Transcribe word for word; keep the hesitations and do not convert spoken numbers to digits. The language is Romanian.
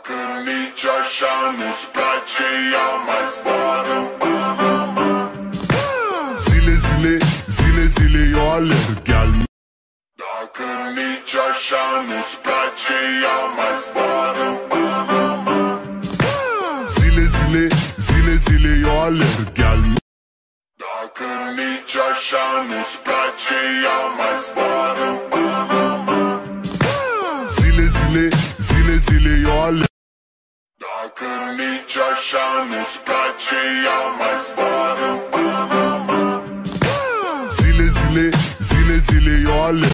Dacă nici așa nu-ți place, ea mai zboară. Zile, zile, zile, zile eu alerg al meu. Dacă nici așa nu-ți place, ea mai zboară. Zile, zile, zile, zile eu alerg al meu. Dacă nici așa nu-ți place, ea mai zboară. Zile, zile, zile, zile eu alerg. Dacă nici așa nu-ți place, ea mai zboară. Zile, zile, zile, zile eu alerg.